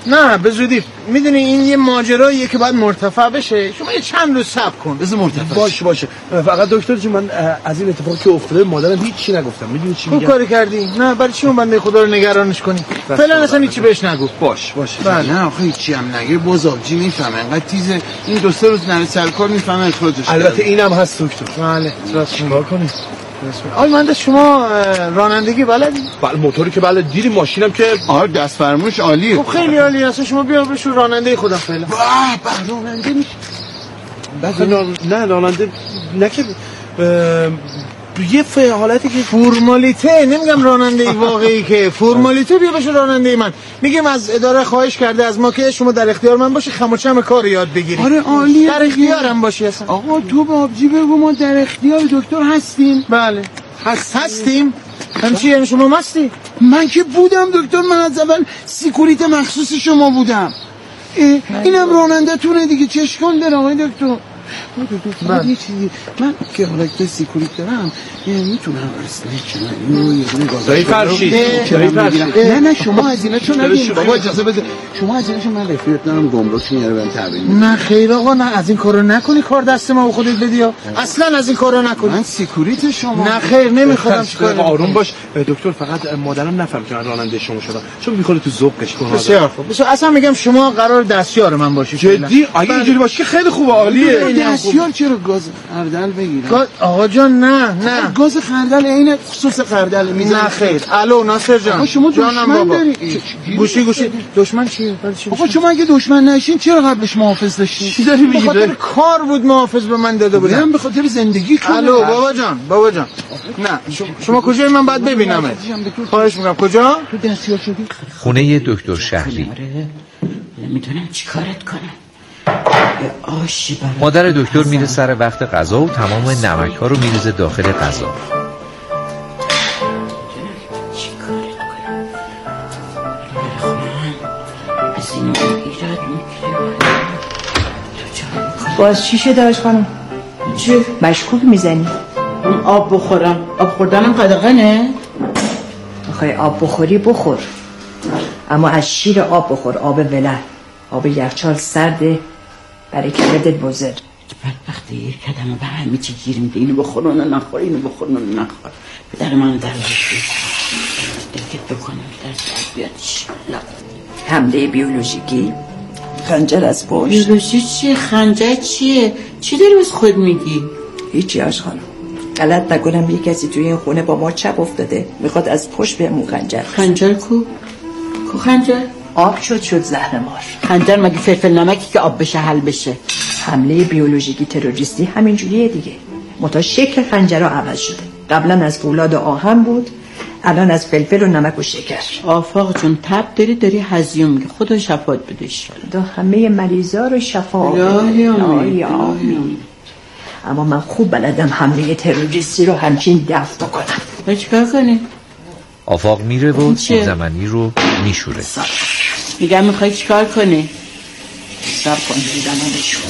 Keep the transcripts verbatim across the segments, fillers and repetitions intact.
نه به زودی. میدونی این یه ماجراییه که باید مرتفع بشه. شما یه چند روز صبر کن. بذار مرتفع باشه باشه. فقط دکتر جون من از این اتفاقی که افتاده مادرم هیچ چی نگفتم. میدونی چی میگم؟ خوب کاری کردی. نه برای چی اون بنده خدا رو نگرانش کنی؟ فعلا اصلا هیچی بهش نگو. باش باشه. بله نه آخه هیچی هم نگه باز آبجی میفهمه انقدر تیزه. این دو سه روز نره سرکار میفهمه از خودش. البته اینم هست دکتر. بله راست کار کنی. آی من شما رانندگی بلدی؟ بله موتوری که بلد دیدی ماشینم که آره دست فرموش عالیه. خب خیلی عالی هست. شما بیا بشو راننده خودم فعلا. واه به راننده میشه. نه راننده نه که یه فه حالتی که فرمالیته نمیگم راننده واقعی که فرمالیته بیا بشه راننده من. میگم از اداره خواهش کرده از ما که شما در اختیار من باشه خم و چم کار یاد بگیری. آره عالیه. در اختیارم باشی اصلا. آقا تو به آبجی بگو ما در اختیار دکتر هستیم. بله هست هستیم. همچی یعنی شما مستی؟ من که بودم دکتر. من از اول سیکوریت مخصوص شما بودم. اینم راننده تونه دیگه. چشکان داره آقای دکتر. من یه چیزی من که حالا که سیکوریت دارم میتونم رسنه کنم یه دونه گازای فرشید نه نه شما از اینا چون نگیم بابا اجازه بده. شما از اینا چون من رفیق دارم گمرک میاره بهم تحویل. نه خیر آقا نه از این کارو نکنی. کار دست ما و خودت بدی. اصلا از این کارو نکنی. من سیکوریت شما. نه خیر نمیخوام چیکار. آروم باش دکتر. فقط مادرم نفهم که راننده شما شدم چون میخوره تو ذوقش کنه. بسیار خوب. بسیار اصلا میگم شما قرار دستیار من باشی. جدی اگه اینجوری باشه که خیلی خوبه عالیه. دستیار چرا گاز خردل بگیرم؟ آقا جان نه نه گاز خردل عین خصوص خردل میزنه. نه خیر. الو ناصر جان شما جانم بابا. گوشی گوشی دشمن چیه؟ آقا شما اگه دشمن نشین چرا قبلش محافظ داشتین؟ چی داری میگی؟ به خاطر کار بود محافظ به من داده بودن. من به خاطر زندگی کنم. الو بابا جان بابا جان نه شما کجای من باید ببینمت؟ خواهش میکنم کجا؟ تو دستیار شدی؟ خونه دکتر شهری. نمیدونم چی کارت کنم. مادر دکتر میره سر وقت غذا و تمام نمک ها رو میریزه داخل غذا. باز چی شده آش خانم؟ چی؟ مشکوک میزنی؟ آب بخورم. آب خوردنم قدغنه؟ میخوای آب بخوری بخور، اما از شیر آب بخور. آب ولر. آب یخچال سرده برای کردت بزر. بدبخت یه کدمه به همه چی گیر میده. اینو بخور اونو نخور، اینو بخور اونو نخور. پدر منو در رشد دلکت بکنم در ساعت بیاد انشالله. حمله بیولوژیکی، خنجر از پشت. بیولوژی چیه؟ خنجر چیه؟ چی داری بس خود میگی؟ هیچی آش خانم. غلط نکنم یه کسی توی این خونه با ما چپ افتاده میخواد از پشت بهمون خنجر. خنجر کو؟ کو خنجر؟ آب شد شد زهر مار. خنجر مگه فلفل نمکی که آب بشه حل بشه؟ حمله بیولوژیکی تروریستی همینجوریه دیگه. متا شکل خنجرها عوض شده. قبلا از فولاد و آهن بود، الان از فلفل و نمک و شکر. آفاق جون تب داری داری هزیون میگه. خدا شفاعت بده انشالله. همه مریضا رو شفا بده. الهی آمین. اما من خوب بلدم حمله تروریستی رو همچین دفع بکنم. باید چیکار کنی؟ آفاق میره و سیب زمینی رو میشوره. میگم میخوای چیکار کنی؟ سب کن دیدم رو بشورم.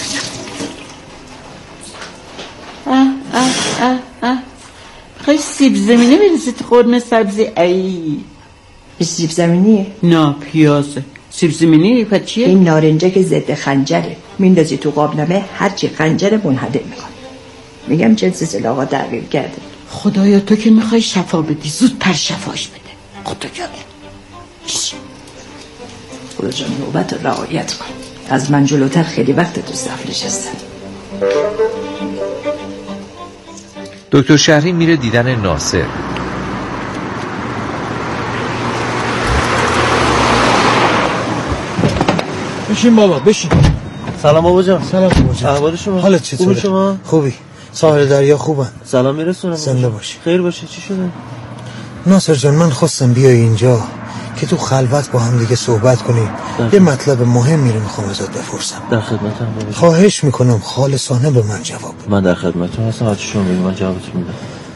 اه اه اه اه میخوای سیب زمینی بریزی تو خورن سبزی؟ ای سیب زمینیه؟ نه پیازه. سیب زمینی پس چیه؟ این نارنجه که ضد خنجره. میندازی تو قابلمه هرچی خنجر منحدر میکنه. میگم جنس سلاغا تغییر کرده. خدایا تو که میخوای شفا بدی زودتر شفاش بده. خدا جانه خدا جان نوبت رو رعایت کن. از من جلوتر خیلی وقت تو صف نشستم. دکتر شهری میره دیدن ناصر. بشین بابا بشین. سلام بابا جان. سلام بابا جان. احوال شما؟ حالت چطوره؟ خوبی شما؟ خوبی. ساحل دریا خوبن. سلام میرسونم. زنده باشی. خیر باشه. چی شده؟ ناصر جان من خواستم بیای اینجا که تو خلوت با هم دیگه صحبت کنیم. یه مطلب مهمی رو میخوام ازت بپرسم. در خدمتم بابا. خواهش میکنم خالصانه به من جواب بده. من در خدمتم هستم. هر چی شما بگید من جوابتون میدم.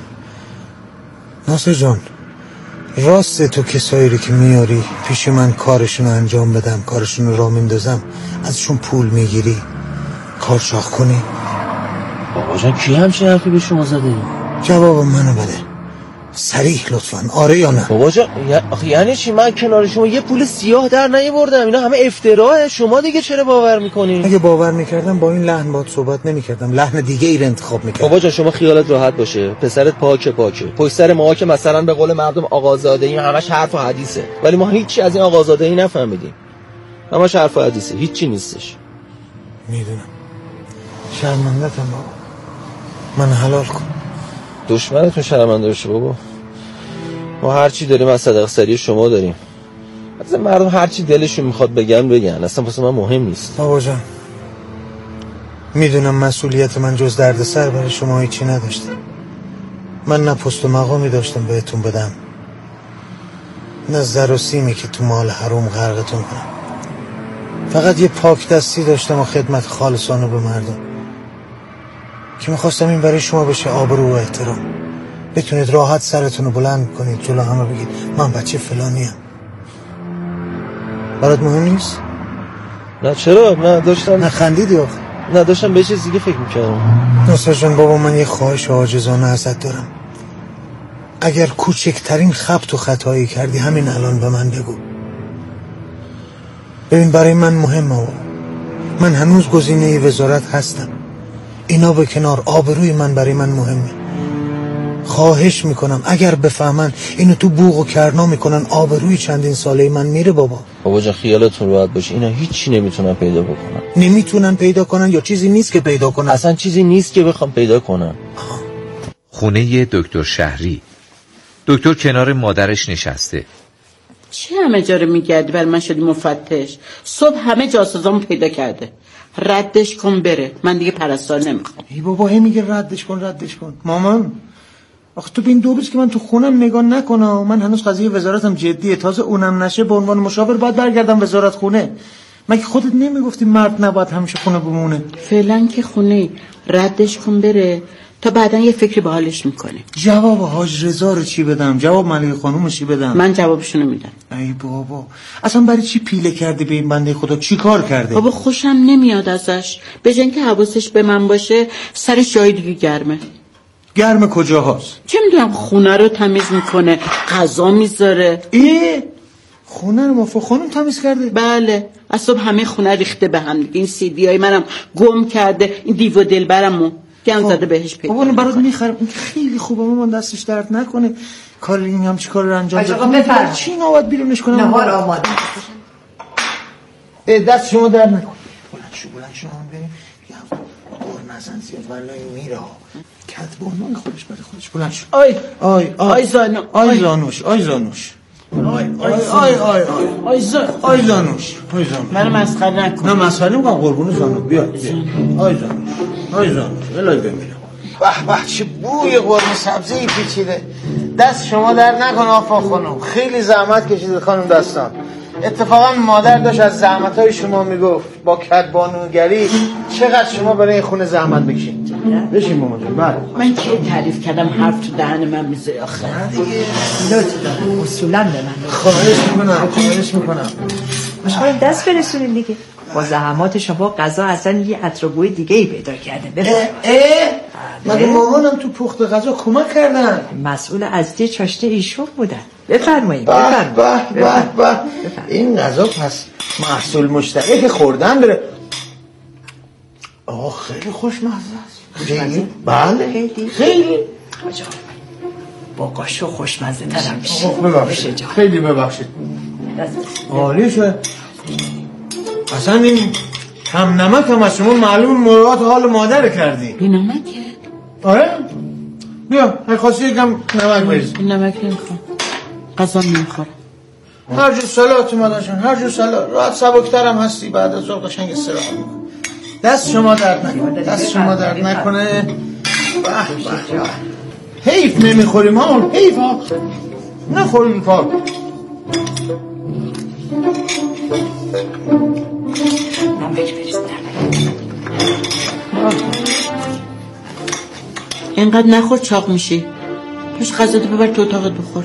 ناصر جان راست تو کسایی رو که میاری پیش من کارشون رو انجام بدم، کارشون رو راه میندازم، ازشون پول میگیری کار شاخ کنی؟ بابا جان کی همچین حرفی به شما زده؟ جواب منو بده. صریح لطفاً، آره یا نه؟ بابا جان آخه یعنی چی؟ من کنار شما یه پول سیاه در نیاوردم، اینا همه افتراءه. شما دیگه چرا باور میکنین؟ اگه باور میکردم با این لحن باهات صحبت نمیکردم، لحن دیگه ای رو انتخاب میکردم. بابا جان شما خیالت راحت باشه، پسرت پاکه پاکه. پشت سر ما که مثلا به قول مردم آقازاده ای همش حرف و حدیثه، ولی ما هیچی از این آقازاده ای نفهمیدیم. همش حرف و حدیثه، هیچی نیستش. میدونم. شرمنده‌ام بابا. من حلال کن. دشمنتون شرمنده بشه بابا. ما هر چی داریم از صدق سری شما داریم. اصلا مردم هر چی دلشون میخواد بگن بگن، اصلا واسه من مهم نیست. بابا جان میدونم مسئولیت من جز دردسر برای شما هیچی نداشته. من نه پست و مقامی داشتم بهتون بدم، نه زر و سیمی که تو مال حروم غرقتون کنم. فقط یه پاک دستی داشتم و خدمت خالصانه به مردم که میخواستم این برای شما بشه آبرو و احترام. بتونید راحت سرتون رو بلند کنید جلو همه بگید من بچه فلانیم. برات مهم نیست؟ نه چرا؟ نه داشتم. نه خندیدی آخه. نه داشتم به چیز دیگه فکر میکردم. نصر جان بابا من یه خواهش عاجزانه ازت دارم. اگر کوچکترین خبط و خطایی کردی همین الان به من بگو. ببین برای من مهمه و من هنوز گزینه وزارت هستم. اینا به کنار، آبروی من برای من مهمه. خواهش میکنم اگر بفهمن اینو تو بوق و کرنا میکنن آبروی چندین ساله من میره بابا. بابا جان خیالتون راحت باشه، اینا هیچی نمیتونن پیدا بکنن. نمیتونن پیدا کنن یا چیزی نیست که پیدا کنن؟ اصلا چیزی نیست که بخوام پیدا کنن. خونه دکتر شهری. دکتر کنار مادرش نشسته. چه همه جا رو میگردی؟ بر من شدی مفتش. صبح همه جاسوسامو پیدا کرده. ردش کن بره، من دیگه پرستار نمیخوام. ای بابا هی میگه ردش کن ردش کن. مامان آخه تو بین دو روز که من تو خونم نگاه نکنم، من هنوز قضیه وزارتم جدیه، تازه اونم نشه به عنوان مشاور باید برگردم وزارت خونه. مگه خودت نمیگفتی مرد نباید همیشه خونه بمونه؟ فعلا که خونه، ردش کن بره تا بعدا یه فکری به حالش میکنه. جواب حاج رضا رو چی بدم؟ جواب ملک خانوم چی بدم؟ من جوابشونو میدم. ای بابا اصلا برای چی پیله کرده به این بنده خدا؟ چی کار کرده؟ بابا خوشم نمیاد ازش. به جای اینکه حواسش به من باشه سرش جای دیگه گرمه. گرم کجاهاست؟ چه میدونم، خونه رو تمیز میکنه، غذا میذاره. ای خونه رو مفا خانم تمیز کرده؟ بله از صبح همه خونه ریخته به هم دیگه. این سی دی های منم گم کرده، این دیو و دلبرمو گم زده بهش پیدا. بابا برات میخرم، این خیلی خوبه مامان، دستش درد نکنه. کار این هم چیکار رو انجام بده؟ آقا بفرمایید. چی نوبت بیرونش کنم؟ نهار آماده. دست شما درد نکنه. بلند شو بلند شو هم بریم. دور نزن زیاد والله میره. کدبانوی خودش برای خودش. بلند شو. آی آی آی زانو آی زانوش آی زانوش آی آی آی آی آی زان آی زانوش آی زانوش. منو مسخره نکن. نه مسخره نمی‌کنم قربون زانو. بیا بیا آی زانوش آی زانوش الهی بمیرم. به به چه بوی قرمه سبزی پیچیده. دست شما در نکن آفا خانم، خیلی زحمت کشیدید خانم دستان. اتفاقا مادر داشت از زحمت‌های شما میگفت با کدبانوگری چقدر شما برای این خونه زحمت بکشید. بشین مامان جان. بله من کی تعریف کردم حرف تو دهن من میذاری آخه؟ لطف دارم اصولا به من. خواهش میکنم خواهش میکنم. مشغول دست برسونین دیگه. با زحمات شما غذا اصلا یه عطربوی دیگه ای پیدا کرده. بفرمایید. مگه مامانم تو پخت غذا کمک کردن؟ مسئول اصلی چاشنی ایشون بودن. بفرمایید. به بفرمایید. به به به. این غذا پس محصول مشترک خوردن داره. آه خیلی خوشمزه است. خیلی؟ بله خیلی خیلی. کجا؟ با قاشق خوشمزه ترم میشه. ببخشید خیلی ببخشید. عالی شد. اصلا این کم نمک هم از شما معلوم مراعات حال مادر کردی. بی نمکه؟ آره؟ بیا هر خواستی یکم نمک بریز. این نمک نمیخوام، غذا نمیخورم. هر جور سلات مادرشون، هر جور سلات. راحت سبکترم هستی، بعد از ظهر قشنگ استراحت می‌کنی. دست شما درد نکنه، دست شما درد نکنه. به به. حیف نمیخوریم ها، حیف ها. نخوریم کار. من بهش بریزم. اینقدر نخور چاق میشی. پس غذا تو ببر تو اتاقت بخور.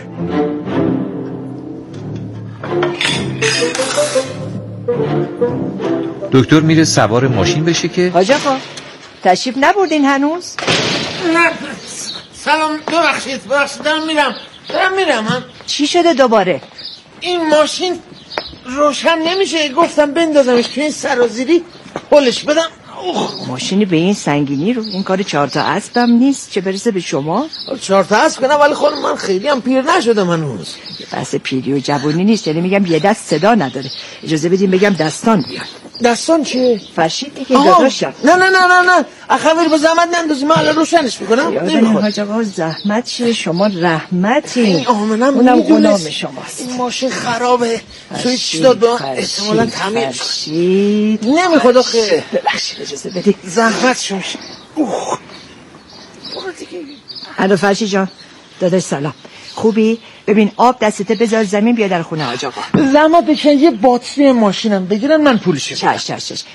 دکتر میره سوار ماشین بشه که حاج آقا تشریف نبردین هنوز؟ سلام، ببخشید ببخشید دارم میرم دارم میرم هم. چی شده دوباره؟ این ماشین روشن نمیشه، گفتم بندازمش توی این سرازیری پلش بدم. اوه. ماشینی به این سنگینی رو، این کار چهار تا اسبم نیست، چه برسه به شما. چهار تا اسب کنم، ولی خودم من خیلی هم پیر نشدم هنوز. بحث پیری و جوانی نیست، یعنی میگم یه دست صدا نداره. اجازه بدیم بگم دستان بیاد. دستان چیه؟ فرشید دیگه داداشم. نه نه نه نه نه اخویر به زحمت نندازی، من الان روشنش میکنم. یادم حاج آقا زحمت چیه، شما رحمتی. این آمنم اونم غلام شماست. این ماشین خرابه، سویچ داد با احتمالا تعمیر فرشید نمیخواد آخه. ببخشید اجازه بدید. زحمت شمش. اوه برو دیگه. الو فرشید جان داداش سلام، خوبی؟ ببین آب دستته بذار زمین بیا در خونه حاج آقا. زحمت بکن یه باتری ماشینم بگیرن من پولشو. چش چش چش.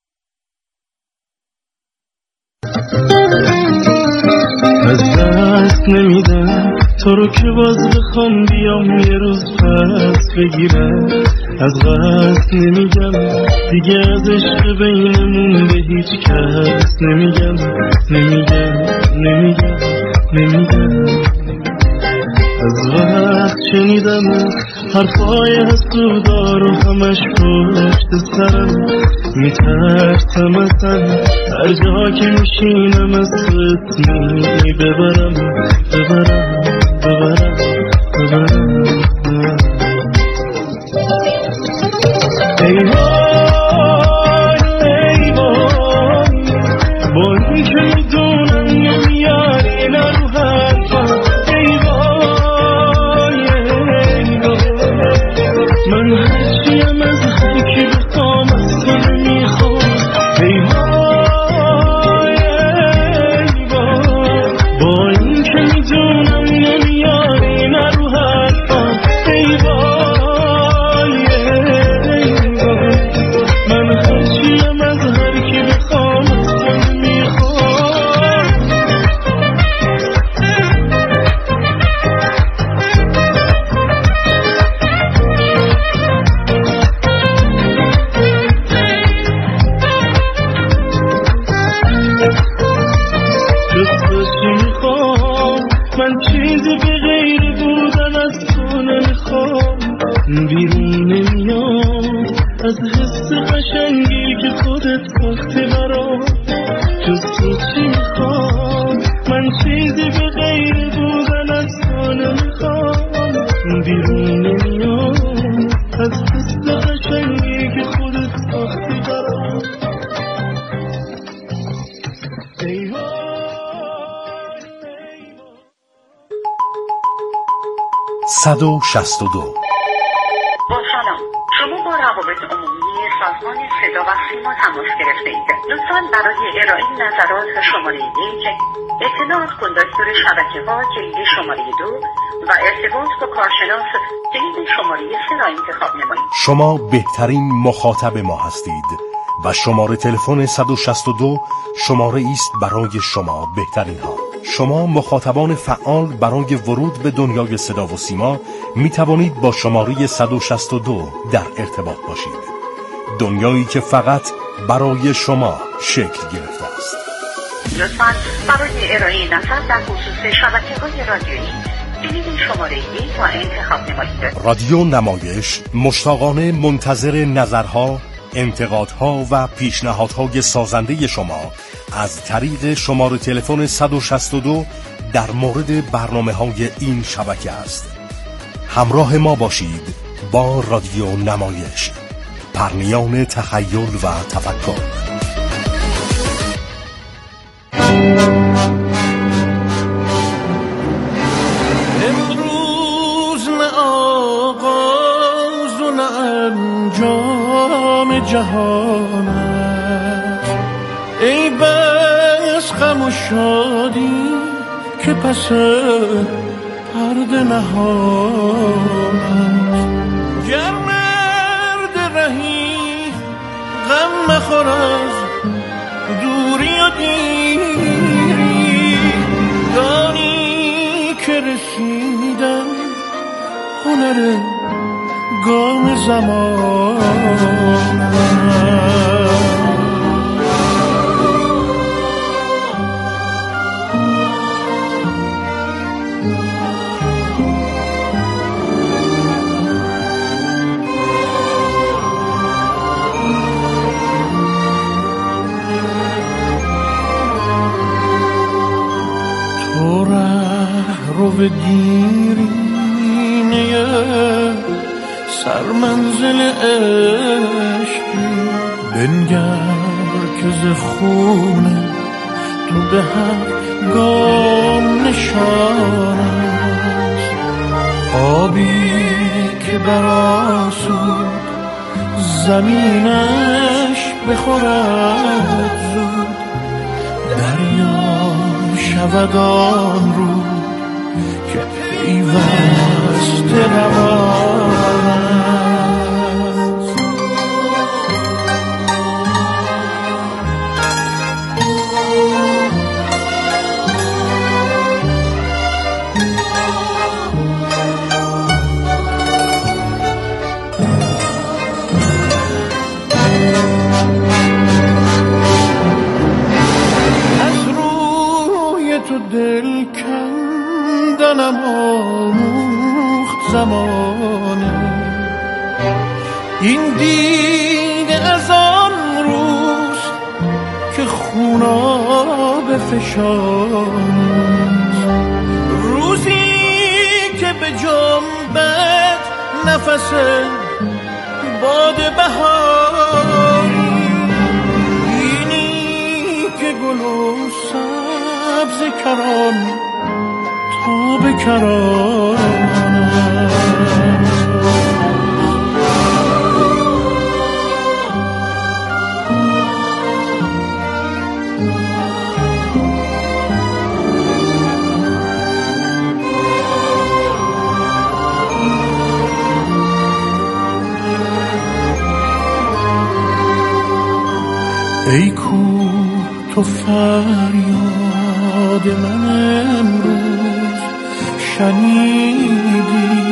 از دست نمیدم تو رو که باز بخوام بیام یه روز پس بگیرم. از قصد نمیگم دیگه از عشق بینمون به هیچ کس نمیگم نمیگم نمیگم نمیگم. از وقت شنیدم حرفای حسودار و همش پشت سرم، میترسم ازن هر جا که میشینم از فتنی ببرم ببرم ببرم ببرم. ای وای ای وای با این که میدونم نمیاری نه رو حرفم. ای وای ای وای من هرچیم از هر کی بخوام از تو نمیخوام. ای وای ای وای با این که میدونم نمیاری نه رو حرفم. ای وای ای وای من هرچیم از هر کی بخوام از تو نمیخوام. من چیزی به غیر بودن از تو نمیخوام. بیرون نمیام از حس قشنگی که خودت ساختی برام. جز تو چی میخوام من چیزی به غیر بودن از تو نمیخوام. بیرون نمیام از حس قشنگی که خودت ساختی برام. ای صد و شصت و دو. با سلام، شما با روابط عمومی سازمان صدا و سیما تماس گرفته اید. لطفاً برای ارائه نظرات شماره یک، اطلاعات کندکتور شبکه ها کلید شماره دو و ارتباط با کارشناس کلید شماره سه را انتخاب نمایید. شما بهترین مخاطب ما هستید و شماره تلفن صد و شصت و دو شماره است برای شما بهترین ها. شما مخاطبان فعال برای ورود به دنیای صدا و سیما می توانید با شماره صد و شصت و دو در ارتباط باشید. دنیایی که فقط برای شما شکل گرفته است. لطفاً برای ارائه نظر در خصوص شبکه‌های رادیویی کلید شماره یک را انتخاب نمایید. رادیو نمایش مشتاقانه منتظر نظرها، انتقادها و پیشنهادهای سازنده شما از طریق شماره تلفن صد و شصت و دو در مورد برنامه‌های این شبکه است. همراه ما باشید با رادیو نمایش، پرنیان تخیل و تفکر. امروز نه آغاز و نه انجام جهان است. ای بس غم و شادی که پس پرده نهان است. گر مرد رهی غم مخور از دوری و دیری، دانی که رسیدن هنر گام زمان است. به دیرینه سرمنزل عشقی، بنگر که ز خونه تو به هر گام نشان است. آبی که برآسود زمینش بخورد زود، دریا شود آن رو که پیوسته روان است. دل کندنم آموخت زمانه، این دیده از آن روز که خوناب فشانست. روزی که به جنبت نفس باد بهاری، اینی که گل و سبز کران تا به کران. ای کو تو فریاد من امروز شنیدی،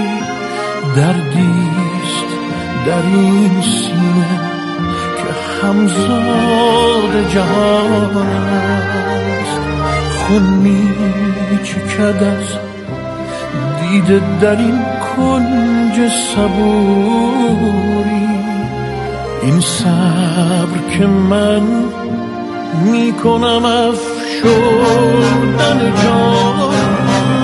دردیست در این سینه که همزاد جهان است. خون می چکد از دیده در این کنج صبوری، این صبر که من می کنم افشردن جان.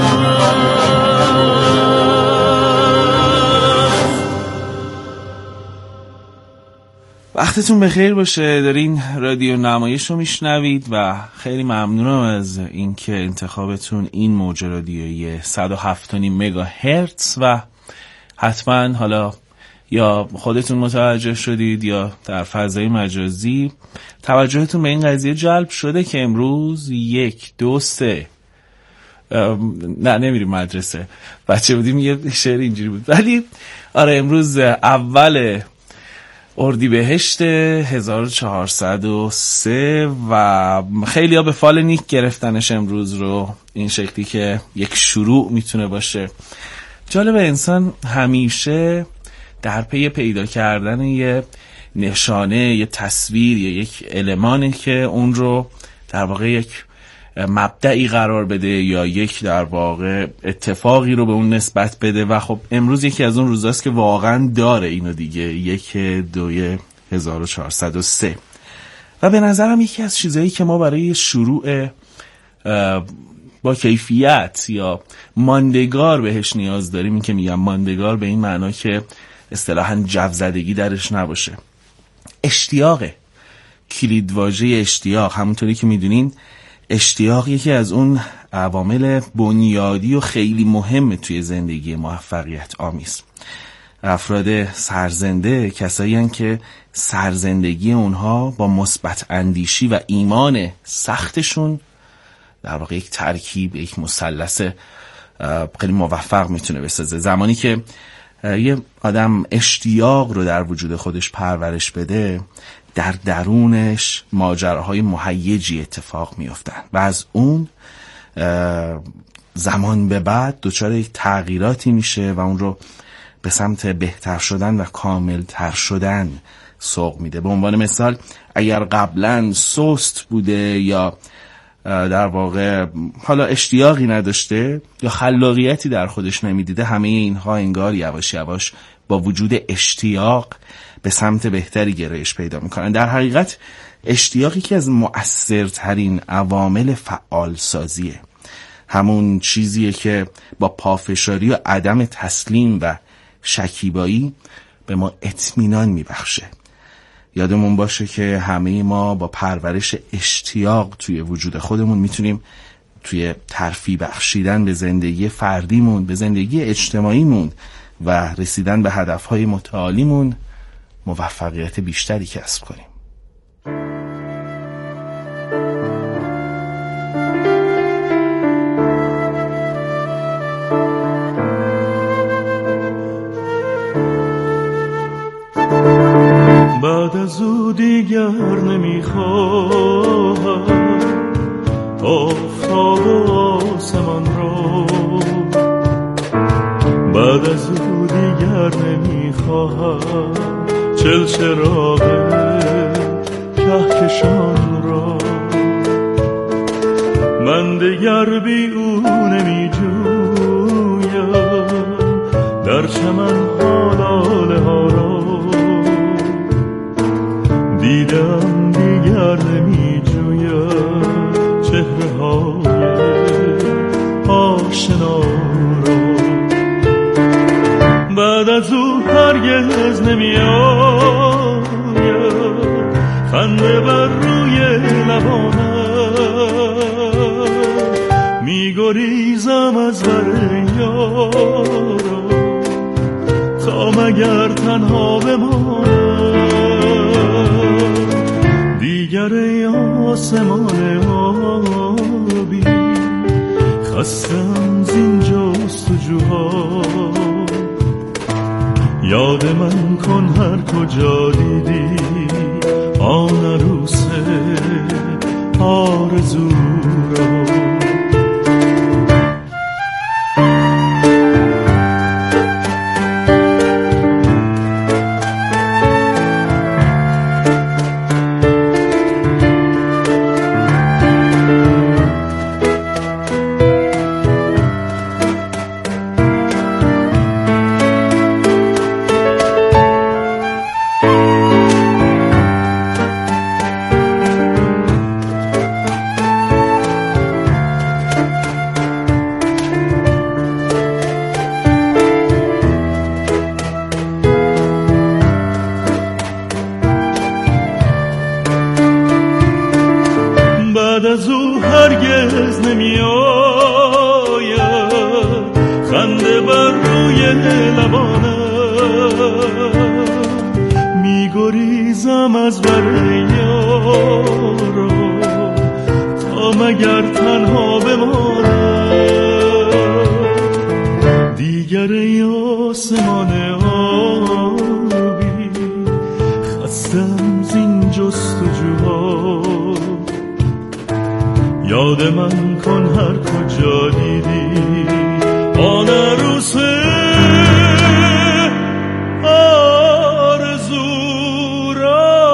وقتتون بخیر باشه. دارین رادیو نمایش رو میشنوید و خیلی ممنونم از اینکه انتخابتون این موج رادیویی صد و هفت و نیم مگاهرتز و حتما حالا یا خودتون متوجه شدید یا در فضای مجازی توجهتون به این قضیه جلب شده که امروز یک دو سه نه نمیریم مدرسه، بچه بودیم یه شعر اینجوری بود، ولی آره امروز اول اردیبهشت هزار و چهارصد و سه و خیلی ها به فال نیک گرفتنش امروز رو، این شکلی که یک شروع میتونه باشه. جالب، انسان همیشه در پی پیدا کردن یه نشانه، یه تصویر یا یک المانی که اون رو در واقع یک مبدعی قرار بده یا یک در واقع اتفاقی رو به اون نسبت بده و خب امروز یکی از اون روزاست که واقعا داره اینو دیگه، یک دوی هزار و چهارصد و سه و به نظرم یکی از چیزایی که ما برای شروع با کیفیت یا ماندگار بهش نیاز داریم، این که میگم ماندگار به این معنا که اصطلاحاً جوزدگی درش نباشه، اشتیاقه. کلیدواژه اشتیاق، همونطوری که میدونین اشتیاق یکی از اون عوامل بنیادی و خیلی مهمه توی زندگی موفقیت آمیز. افراد سرزنده کسایی هستند که سرزندگی اونها با مثبت اندیشی و ایمان سختشون در واقع یک ترکیب، یک مثلث خیلی موفق میتونه بسازه. زمانی که یه آدم اشتیاق رو در وجود خودش پرورش بده، در درونش ماجراهای مهیجی اتفاق میافتن و از اون زمان به بعد دچار یک تغییراتی میشه و اون رو به سمت بهتر شدن و کامل تر شدن سوق میده. به عنوان مثال اگر قبلا سست بوده یا در واقع حالا اشتیاقی نداشته یا خلاقیتی در خودش نمیدیده، همه اینها انگار یواش یواش با وجود اشتیاق به سمت بهتری گرایش پیدا میکنن. در حقیقت اشتیاقی که از مؤثرترین عوامل فعال سازیه. همون چیزیه که با پافشاری و عدم تسلیم و شکیبایی به ما اطمینان میبخشه. یادمون باشه که همه ما با پرورش اشتیاق توی وجود خودمون میتونیم توی ترفیع بخشیدن به زندگی فردیمون، به زندگی اجتماعیمون و رسیدن به هدفهای متعالیمون موفقیت بیشتری کسب کنیم. بعد از او دیگر نمیخواهم آفتاب و آسمان را، بعد از او دیگر نمیخواهم چل چراغ کهکشان را. من دیگر بی او نمیجویم در چمن ها لاله ها را، دیدم دیگر نمی جویم چهره های آشنا را. بعد از او هرگز نمی آید خنده بر روی لبانم، می گریزم از بر یارم تا مگر تنها بمانم. دیگر ای آسمان آبی خستم زین جستجوها، یاد من کن هر کجا دیدی آن عروس آرزو را. بعد از او هرگز نمی آید خنده بر روی لبانم، می گریزم از بر یارم تا مگر تنها بمانم. دیگر ای آسمان آبی خستم زین جستجوها، یاد من کن هر کجا دیدی آن عروس آرزو را.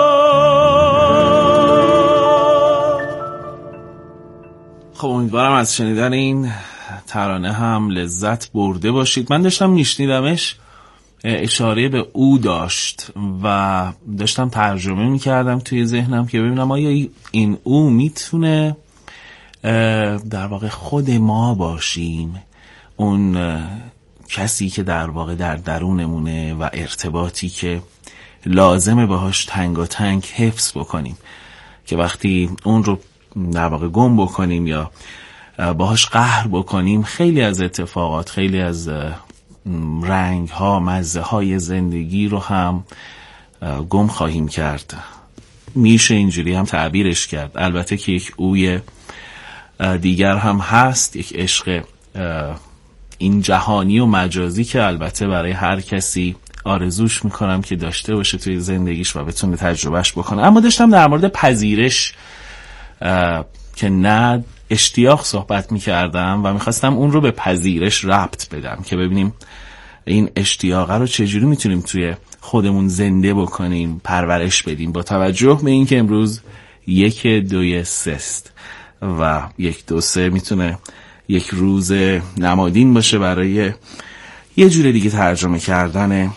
خب امیدوارم از شنیدن این ترانه هم لذت برده باشید. من داشتم میشنیدمش اشاره به او داشت و داشتم ترجمه میکردم توی ذهنم که ببینم آیا این او میتونه در واقع خود ما باشیم، اون کسی که در واقع در درونمونه و ارتباطی که لازمه باهاش تنگاتنگ حفظ بکنیم، که وقتی اون رو در واقع گم بکنیم یا باهاش قهر بکنیم خیلی از اتفاقات، خیلی از رنگ ها، مزه های زندگی رو هم گم خواهیم کرد. میشه اینجوری هم تعبیرش کرد. البته که یک اوی دیگر هم هست، یک عشق این جهانی و مجازی که البته برای هر کسی آرزوش میکنم که داشته باشه توی زندگیش و بتونه تجربهش بکنه. اما داشتم در مورد پذیرش که نه اشتیاق صحبت میکردم و میخواستم اون رو به پذیرش ربط بدم که ببینیم این اشتیاق رو چجوری میتونیم توی خودمون زنده بکنیم، پرورش بدیم، با توجه به این که امروز یک دوی سست و یک دو سه میتونه یک روز نمادین باشه برای یه جور دیگه ترجمه کردن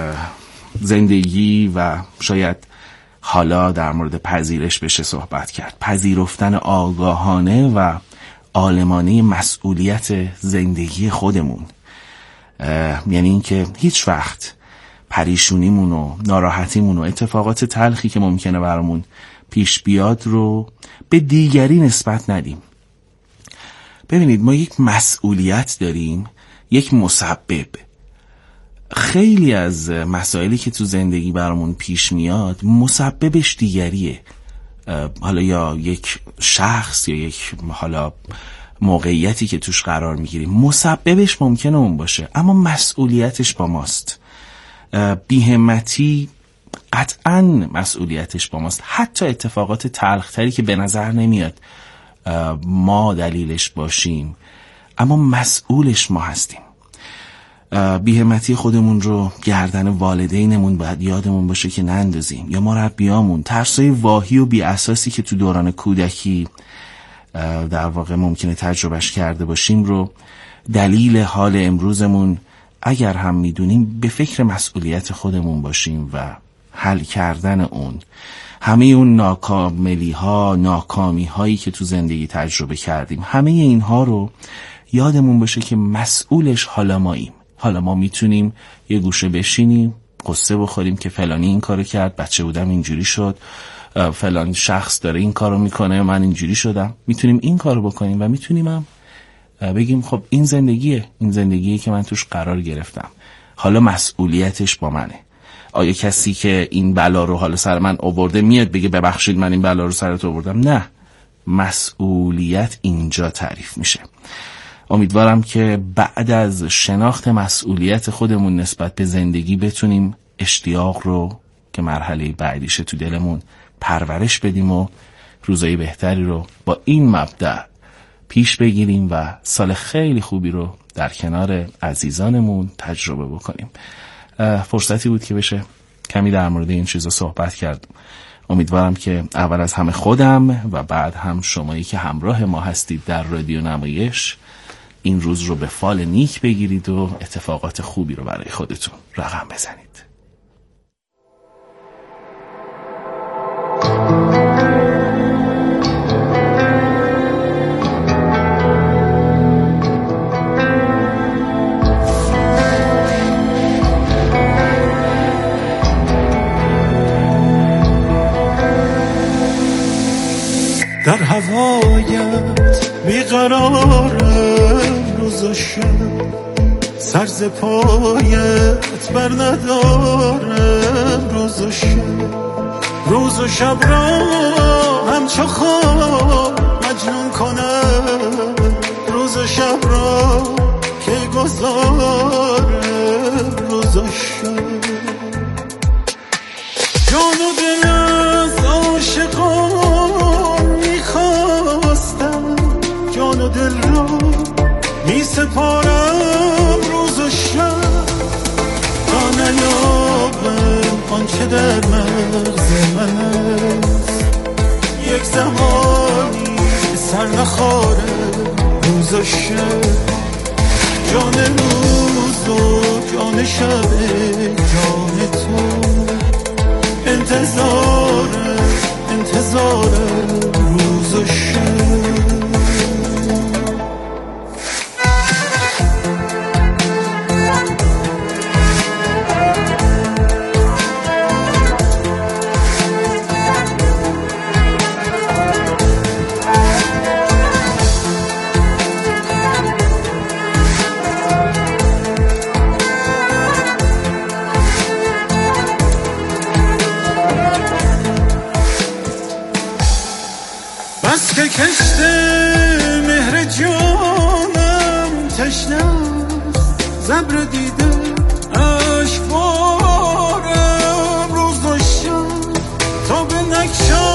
زندگی و شاید حالا در مورد پذیرش بشه صحبت کرد. پذیرفتن آگاهانه و عالمانه مسئولیت زندگی خودمون. یعنی اینکه هیچ وقت پریشونیمون و ناراحتیمون و اتفاقات تلخی که ممکنه برامون پیش بیاد رو به دیگری نسبت ندیم. ببینید ما یک مسئولیت داریم، یک مسبب. خیلی از مسائلی که تو زندگی برامون پیش میاد مسببش دیگریه، حالا یا یک شخص یا یک حالا موقعیتی که توش قرار میگیریم. مسببش ممکنه اون باشه اما مسئولیتش با ماست. بی‌همتی قطعاً مسئولیتش با ماست. حتی اتفاقات تلختری که به نظر نمیاد ما دلیلش باشیم اما مسئولش ما هستیم. بی‌همتی خودمون رو گردن والدینمون باید یادمون باشه که نندازیم، یا مربیامون. ترسای واهی و بی اساسی که تو دوران کودکی در واقع ممکنه تجربهش کرده باشیم رو دلیل حال امروزمون اگر هم میدونیم به فکر مسئولیت خودمون باشیم و حل کردن اون. همه اون ناکاملی ها، ناکامی هایی که تو زندگی تجربه کردیم، همه اینها رو یادمون باشه که مسئولش حالا ماییم. حالا ما میتونیم یه گوشه بشینیم قصه بخوریم که فلانی این کارو کرد، بچه بودم اینجوری شد، فلان شخص داره این کارو میکنه من اینجوری شدم. میتونیم این کارو بکنیم و میتونیم هم بگیم خب این زندگیه، این زندگیه که من توش قرار گرفتم، حالا مسئولیتش با منه. آیا کسی که این بلا رو حالا سر من آورده میاد بگه ببخشید من این بلا رو سرت آوردم؟ نه، مسئولیت اینجا تعریف میشه. امیدوارم که بعد از شناخت مسئولیت خودمون نسبت به زندگی بتونیم اشتیاق رو که مرحله بعدیشه تو دلمون پرورش بدیم و روزای بهتری رو با این مبدأ پیش بگیریم و سال خیلی خوبی رو در کنار عزیزانمون تجربه بکنیم. فرصتی بود که بشه کمی در مورد این چیزا صحبت کرد. امیدوارم که اول از همه خودم و بعد هم شمایی که همراه ما هستید در رادیو نمایش این روز رو به فال نیک بگیرید و اتفاقات خوبی رو برای خودتون رقم بزنید. در هوایت بیقرارم روز و شب، سر ز پایت بر ندارم روز و شب. روز و شب را همچو خواب مجنون کنم، روز و شب را که گذارم روز و شب. جان و دل از عاشقان میخواستم، جان و دل را می سپارم روز و شب. تا نیابم آنچه در مغز من است، یک زمانی سر نخارم روز و شب. جان روز و جان شب جان تو، انتظارم انتظارم روز و شب. بس که کشت مهر جانم تشنه است، زبر دیده اشک بارم روز و شب. تا به نکشم